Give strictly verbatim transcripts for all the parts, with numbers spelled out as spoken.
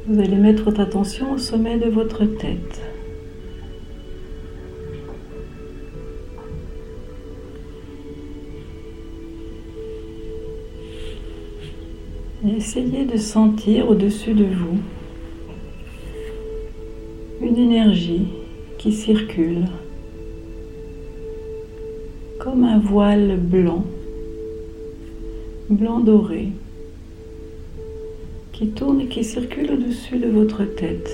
Vous allez mettre votre attention au sommet de votre tête. Et essayez de sentir au-dessus de vous une énergie qui circule comme un voile blanc, blanc doré, qui tourne et qui circule au-dessus de votre tête.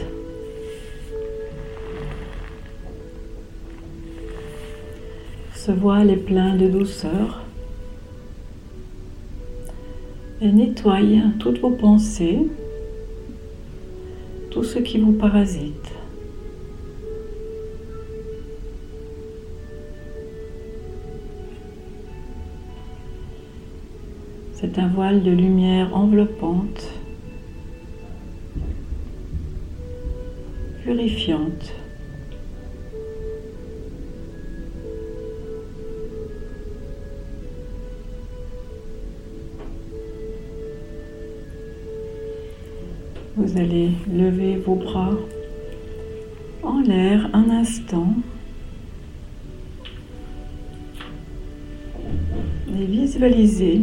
Ce voile est plein de douceur et nettoie toutes vos pensées, tout ce qui vous parasite. C'est un voile de lumière enveloppante, purifiante. Vous allez lever vos bras en l'air un instant et visualiser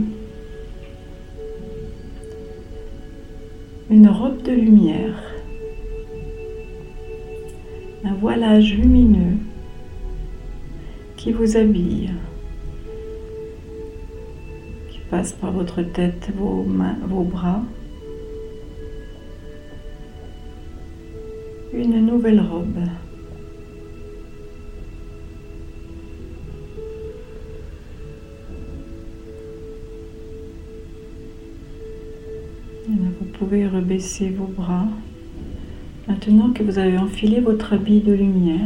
une robe de lumière, un voilage lumineux qui vous habille, qui passe par votre tête, vos mains, vos bras. Une nouvelle robe. Vous pouvez rebaisser vos bras. Maintenant que vous avez enfilé votre habit de lumière,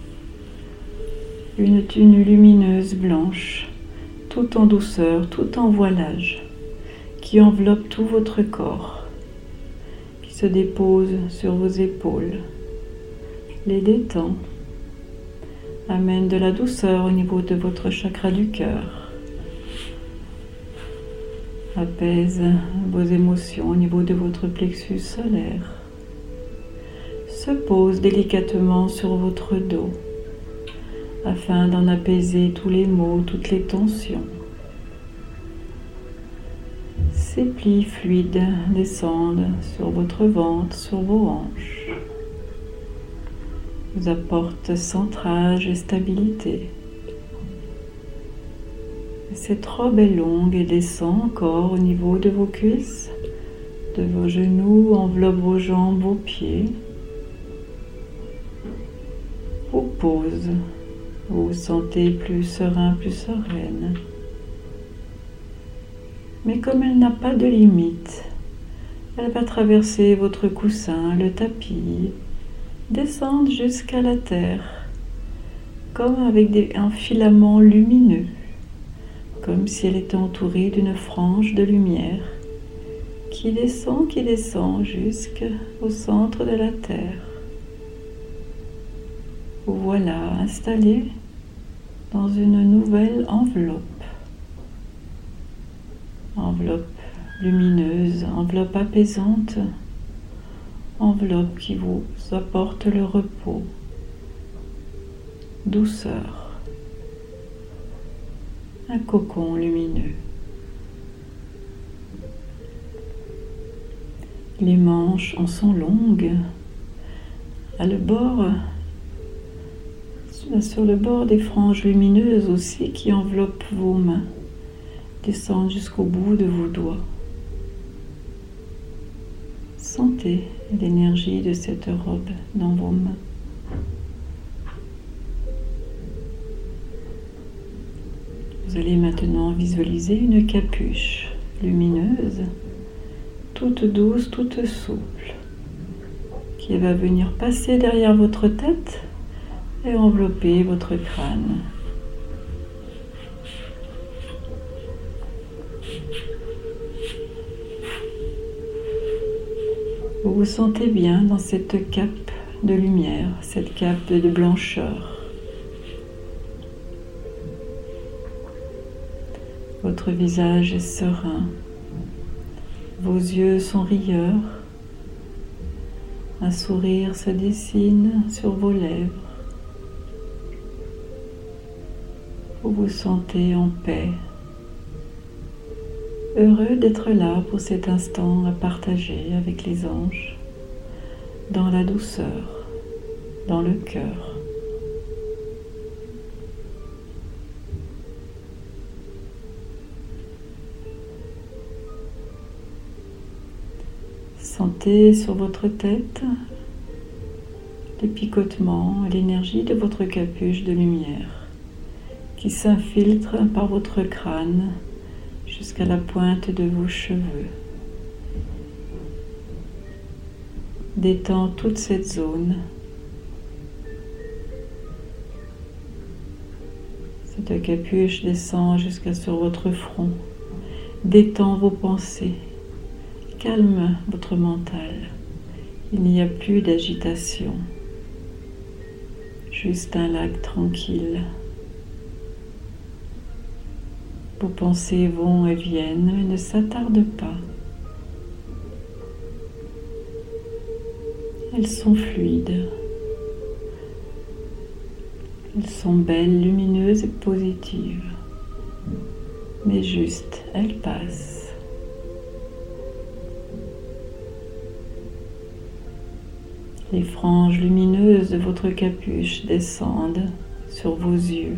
une tenue lumineuse blanche, tout en douceur, tout en voilage, qui enveloppe tout votre corps, qui se dépose sur vos épaules, les détend, amène de la douceur au niveau de votre chakra du cœur, apaise vos émotions au niveau de votre plexus solaire, se pose délicatement sur votre dos afin d'en apaiser tous les maux, toutes les tensions. Ces plis fluides descendent sur votre ventre, sur vos hanches, vous apportent centrage et stabilité. Cette robe est longue et descend encore au niveau de vos cuisses, de vos genoux, enveloppe vos jambes, vos pieds, vous pose, vous vous sentez plus serein, plus sereine. Mais comme elle n'a pas de limite, elle va traverser votre coussin, le tapis, descendre jusqu'à la terre, comme avec des, un filament lumineux, comme si elle était entourée d'une frange de lumière qui descend, qui descend jusqu'au centre de la terre. Vous voilà installé dans une nouvelle enveloppe. Enveloppe lumineuse, enveloppe apaisante, enveloppe qui vous apporte le repos, douceur, un cocon lumineux. Les manches en sont longues, à le bord, sur le bord des franges lumineuses aussi qui enveloppent vos mains, descendent jusqu'au bout de vos doigts. Sentez l'énergie de cette robe dans vos mains. Vous allez maintenant visualiser une capuche lumineuse, toute douce, toute souple, qui va venir passer derrière votre tête et envelopper votre crâne. Vous vous sentez bien dans cette cape de lumière, cette cape de blancheur. Votre visage est serein, vos yeux sont rieurs, Un sourire se dessine sur vos lèvres. Vous vous sentez en paix, heureux d'être là pour cet instant à partager avec les anges, dans la douceur, dans le cœur. Sentez sur votre tête les picotements, l'énergie de votre capuche de lumière qui s'infiltre par votre crâne jusqu'à la pointe de vos cheveux. Détend toute cette zone. Cette capuche descend jusqu'à sur votre front. Détend vos pensées. Calme votre mental. Il n'y a plus d'agitation. Juste un lac tranquille. Vos pensées vont et viennent, mais ne s'attardent pas. Elles sont fluides. Elles sont belles, lumineuses et positives. Mais juste, elles passent. Les franges lumineuses de votre capuche descendent sur vos yeux.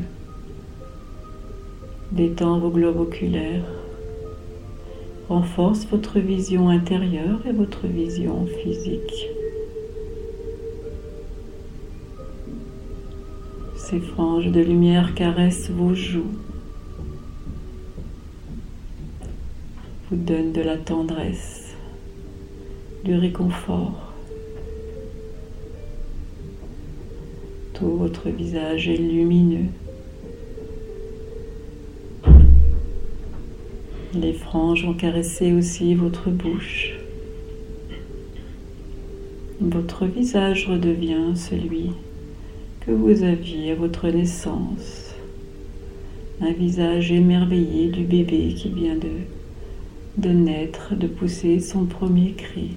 Détend vos globes oculaires, renforce votre vision intérieure et votre vision physique. Ces franges de lumière caressent vos joues, vous donnent de la tendresse, du réconfort. Tout votre visage est lumineux. Les franges vont caresser aussi votre bouche. Votre visage redevient celui que vous aviez à votre naissance. Un visage émerveillé du bébé qui vient de, de naître, de pousser son premier cri.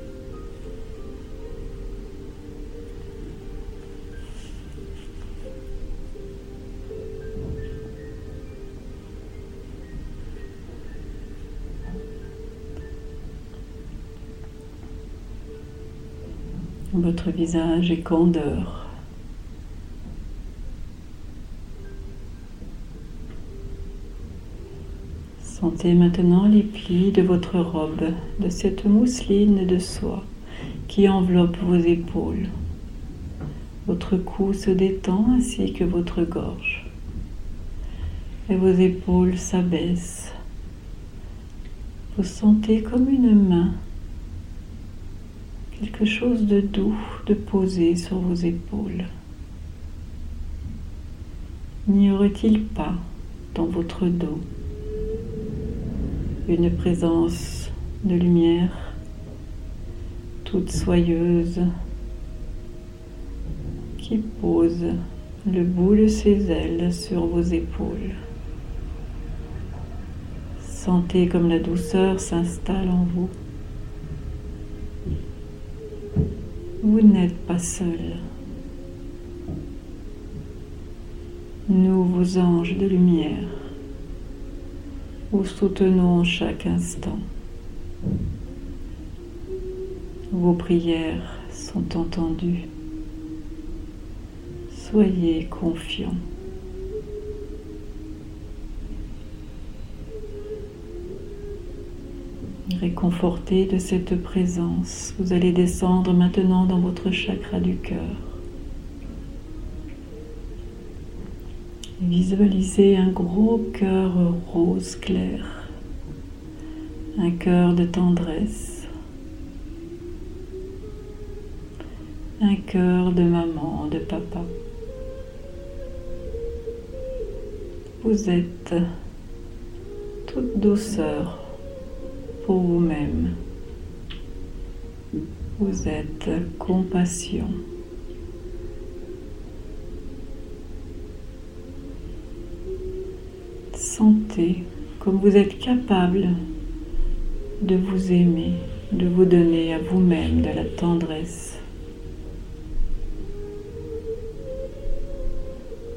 Votre visage est candeur. Sentez maintenant les plis de votre robe, de cette mousseline de soie qui enveloppe vos épaules. Votre cou se détend ainsi que votre gorge. Et vos épaules s'abaissent. Vous sentez comme une main, quelque chose de doux, de posé sur vos épaules. N'y aurait-il pas dans votre dos une présence de lumière toute soyeuse qui pose le bout de ses ailes sur vos épaules? Sentez comme la douceur s'installe en vous. Vous n'êtes pas seul. Nous, vos anges de lumière, vous soutenons chaque instant. Vos prières sont entendues. Soyez confiants. Réconforté de cette présence, vous allez descendre maintenant dans votre chakra du cœur. Visualisez un gros cœur rose clair, un cœur de tendresse, un cœur de maman, de papa. Vous êtes toute douceur pour vous-même. Vous êtes compassion. Sentez comme vous êtes capable de vous aimer, de vous donner à vous-même de la tendresse,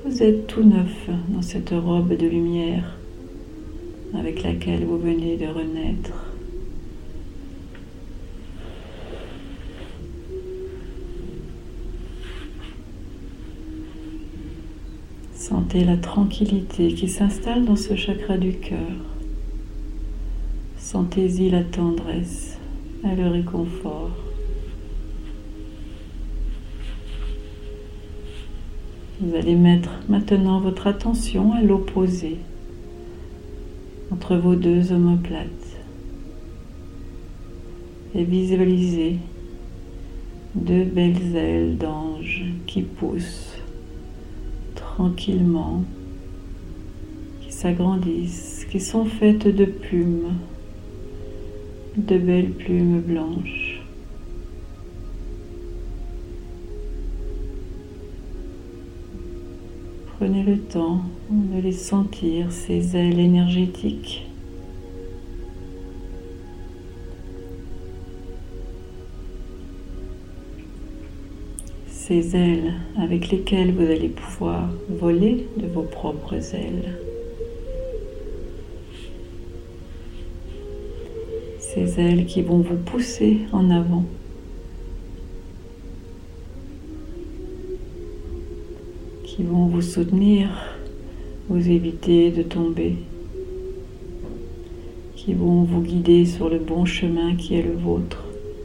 Vous êtes tout neuf dans cette robe de lumière avec laquelle vous venez de renaître. Sentez la tranquillité qui s'installe dans ce chakra du cœur. Sentez-y la tendresse et le réconfort. Vous allez mettre maintenant votre attention à l'opposé, entre vos deux omoplates, et visualisez deux belles ailes d'ange qui poussent tranquillement, qui s'agrandissent, qui sont faites de plumes, de belles plumes blanches. Prenez le temps de les sentir, ces ailes énergétiques. Ces ailes avec lesquelles vous allez pouvoir voler de vos propres ailes. Ces ailes qui vont vous pousser en avant. Qui vont vous soutenir, vous éviter de tomber, qui vont vous guider sur le bon chemin qui est le vôtre.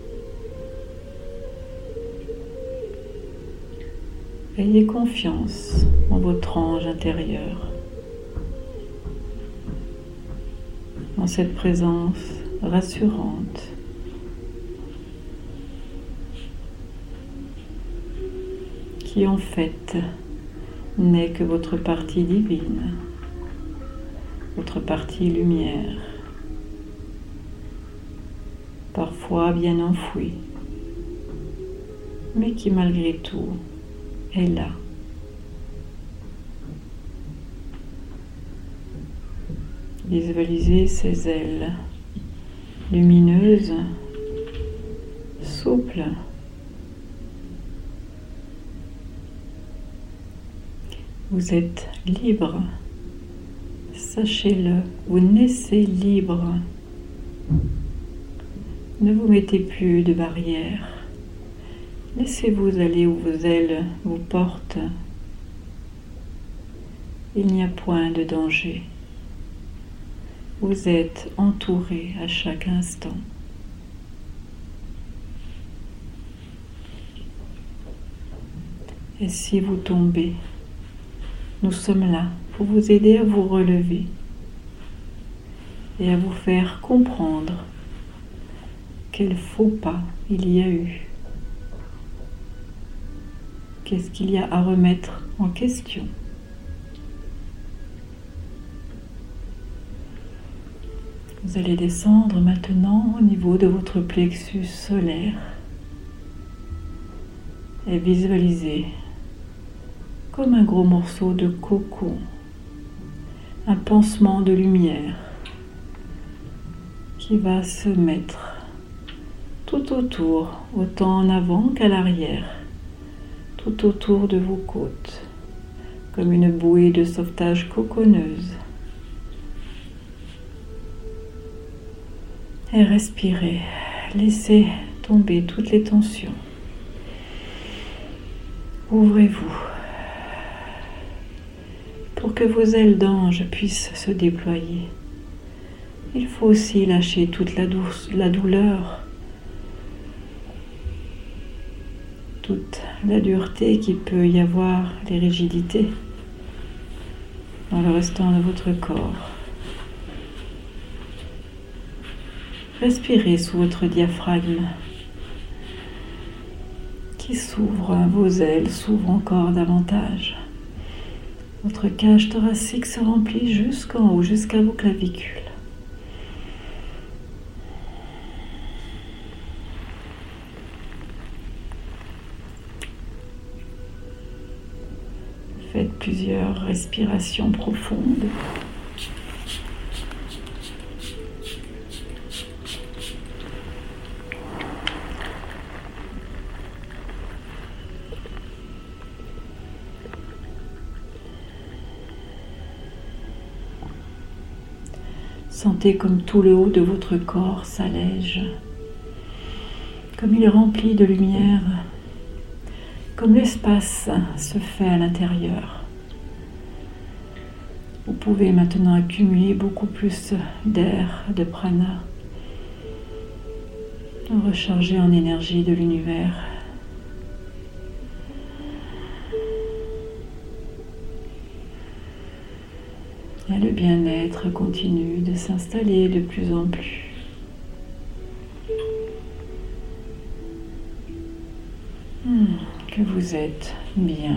Ayez confiance en votre ange intérieur, en cette présence rassurante. Qui en fait n'est que votre partie divine, votre partie lumière, parfois bien enfouie, mais qui malgré tout est là. Visualisez ces ailes lumineuses, souples, vous êtes libre, sachez-le, vous naissez libre. Ne vous mettez plus de barrières. Laissez-vous aller où vos ailes vous portent. Il n'y a point de danger. Vous êtes entouré à chaque instant. Et si vous tombez, nous sommes là pour vous aider à vous relever et à vous faire comprendre quel faux pas il y a eu. Qu'est-ce qu'il y a à remettre en question? Vous allez descendre maintenant au niveau de votre plexus solaire et visualiser comme un gros morceau de coco, un pansement de lumière qui va se mettre tout autour, autant en avant qu'à l'arrière, tout autour de vos côtes, comme une bouée de sauvetage coconneuse. Et respirez, laissez tomber toutes les tensions. Ouvrez-vous pour que vos ailes d'ange puissent se déployer. Il faut aussi lâcher toute la, douce, la douleur, toute la dureté qu'il peut y avoir, les rigidités dans le restant de votre corps. Respirez sous votre diaphragme qui s'ouvre, vos ailes s'ouvrent encore davantage. Votre cage thoracique se remplit jusqu'en haut, jusqu'à vos clavicules. Faites plusieurs respirations profondes. Sentez comme tout le haut de votre corps s'allège, comme il est rempli de lumière, comme l'espace se fait à l'intérieur. Vous pouvez maintenant accumuler beaucoup plus d'air, de prana, recharger en énergie de l'univers. Et le bien-être continue de s'installer de plus en plus. Hmm, que vous êtes bien.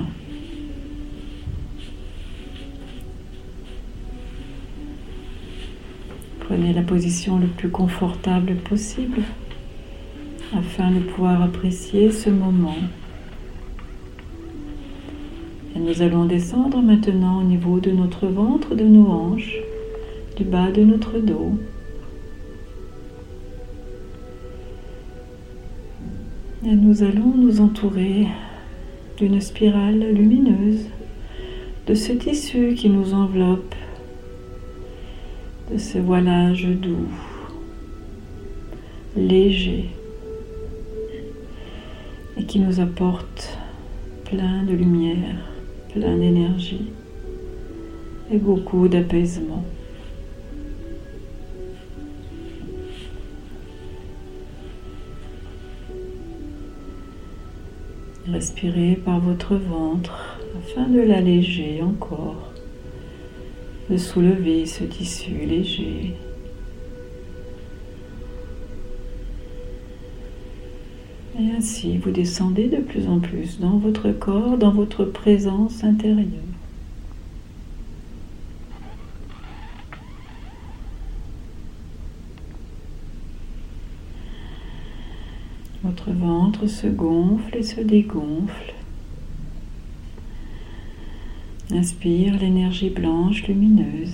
Prenez la position le plus confortable possible afin de pouvoir apprécier ce moment. Et nous allons descendre maintenant au niveau de notre ventre, de nos hanches, du bas de notre dos. Et nous allons nous entourer d'une spirale lumineuse, de ce tissu qui nous enveloppe, de ce voilage doux, léger, et qui nous apporte plein de lumière, plein d'énergie et beaucoup d'apaisement. Respirez par votre ventre afin de l'alléger encore, de soulever ce tissu léger. Et ainsi, vous descendez de plus en plus dans votre corps, dans votre présence intérieure. Votre ventre se gonfle et se dégonfle. Inspire l'énergie blanche lumineuse.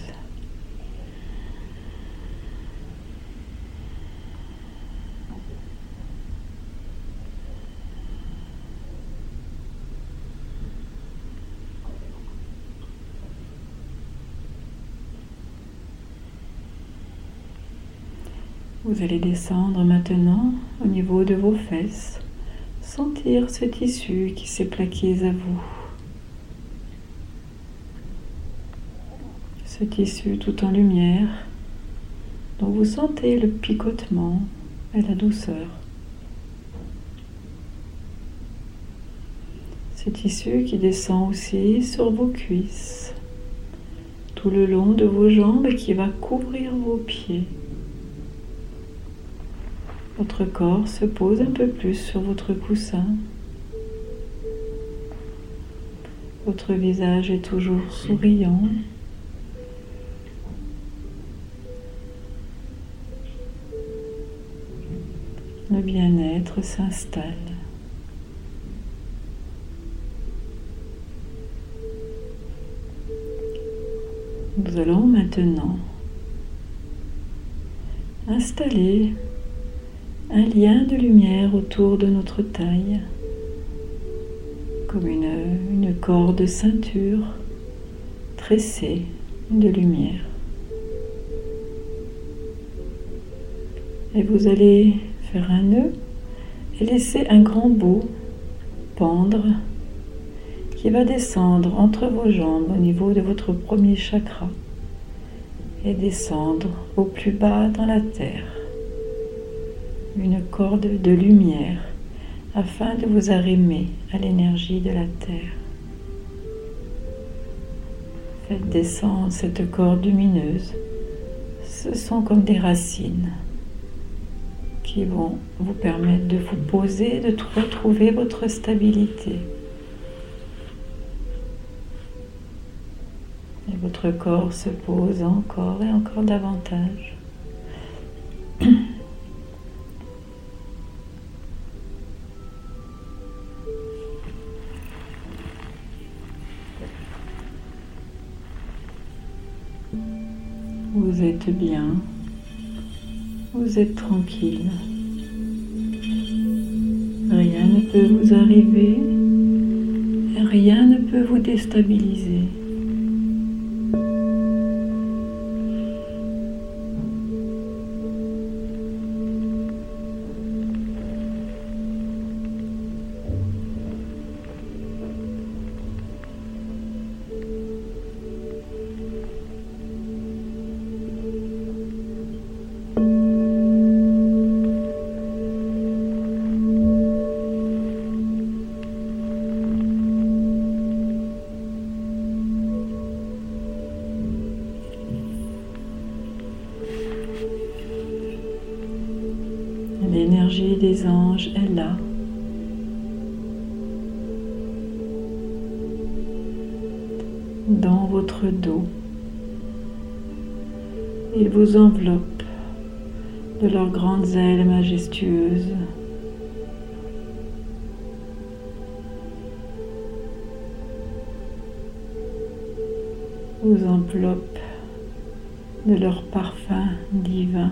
Vous allez descendre maintenant au niveau de vos fesses, sentir ce tissu qui s'est plaqué à vous. Ce tissu tout en lumière, dont vous sentez le picotement et la douceur. Ce tissu qui descend aussi sur vos cuisses, tout le long de vos jambes et qui va couvrir vos pieds. Votre corps se pose un peu plus sur votre coussin. Votre visage est toujours souriant. Le bien-être s'installe. Nous allons maintenant installer un lien de lumière autour de notre taille, comme une, une corde ceinture tressée de lumière. Et vous allez faire un nœud et laisser un grand bout pendre qui va descendre entre vos jambes au niveau de votre premier chakra et descendre au plus bas dans la terre. Une corde de lumière afin de vous arrimer à l'énergie de la terre. Faites descendre cette corde lumineuse. Ce sont comme des racines qui vont vous permettre de vous poser, de retrouver votre stabilité. Et votre corps se pose encore et encore davantage. Vous êtes bien, vous êtes tranquille. Rien ne peut vous arriver, rien ne peut vous déstabiliser. des anges est là. Dans votre dos. Ils vous enveloppent de leurs grandes ailes majestueuses. Vous enveloppent de leur parfum divin.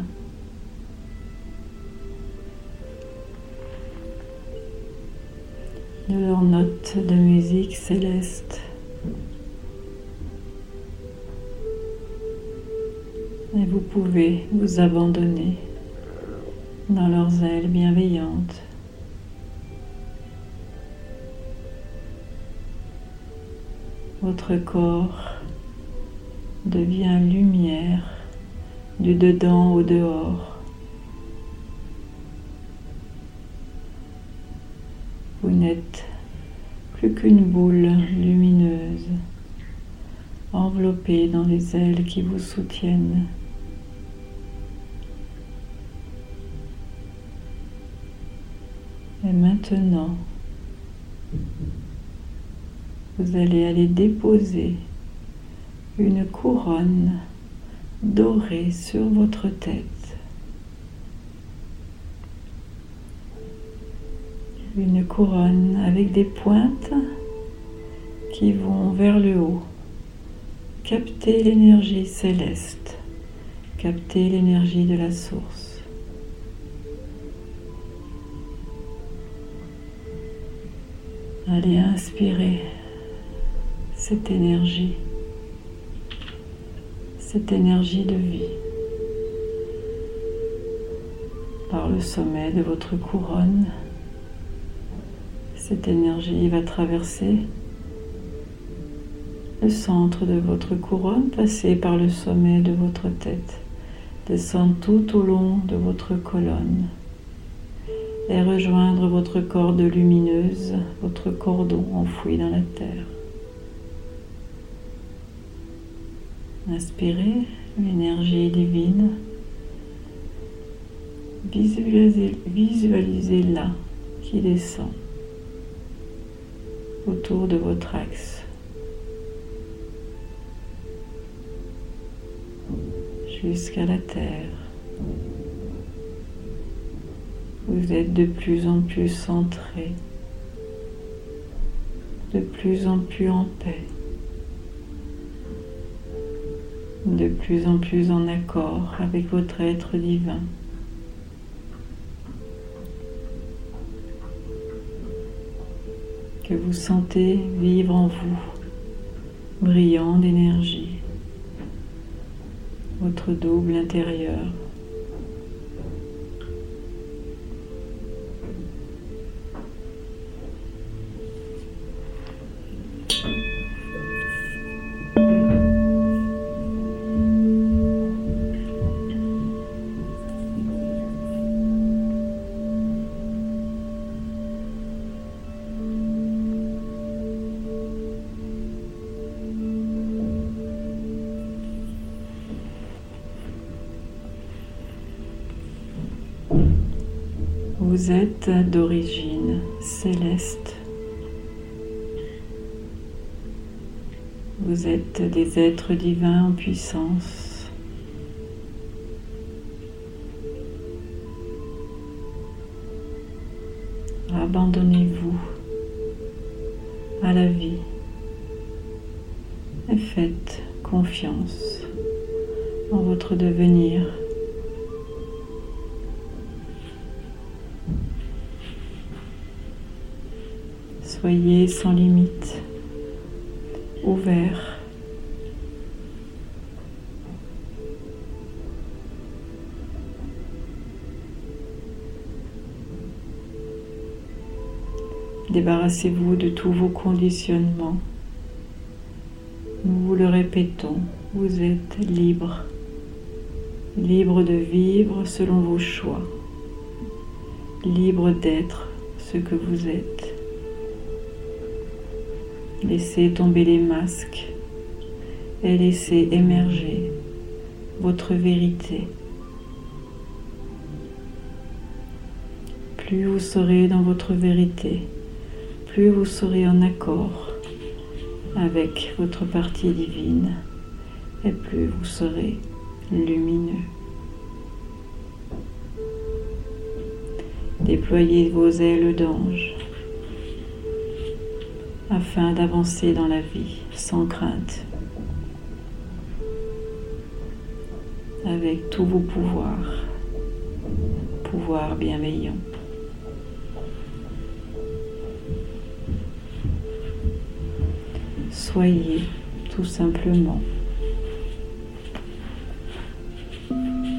De leurs notes de musique céleste. Et vous pouvez vous abandonner dans leurs ailes bienveillantes. Votre corps devient lumière du dedans au dehors. Vous n'êtes plus qu'une boule lumineuse, enveloppée dans les ailes qui vous soutiennent. Et maintenant, vous allez aller déposer une couronne dorée sur votre tête. Une couronne avec des pointes qui vont vers le haut. Captez l'énergie céleste. Captez l'énergie de la source. Allez inspirer cette énergie, cette énergie de vie par le sommet de votre couronne. Cette énergie va traverser le centre de votre couronne, passer par le sommet de votre tête, descendre tout au long de votre colonne et rejoindre votre corde lumineuse, votre cordon enfoui dans la terre. Inspirez l'énergie divine, visualisez, visualisez-la qui descend autour de votre axe, jusqu'à la terre. Vous êtes de plus en plus centré, de plus en plus en paix, de plus en plus en accord avec votre être divin. Que vous sentez vivre en vous, brillant d'énergie, votre double intérieur. Vous êtes d'origine céleste. Vous êtes des êtres divins en puissance. Abandonnez-vous à la vie et faites confiance en votre devenir. Soyez sans limite, ouvert. Débarrassez-vous de tous vos conditionnements. Nous vous le répétons, vous êtes libre, libre de vivre selon vos choix, libre d'être ce que vous êtes. Laissez tomber les masques et laissez émerger votre vérité. plus vous serez dans votre vérité, plus vous serez en accord avec votre partie divine, et plus vous serez lumineux. Déployez vos ailes d'ange afin d'avancer dans la vie sans crainte, avec tous vos pouvoirs, pouvoirs bienveillants. Soyez tout simplement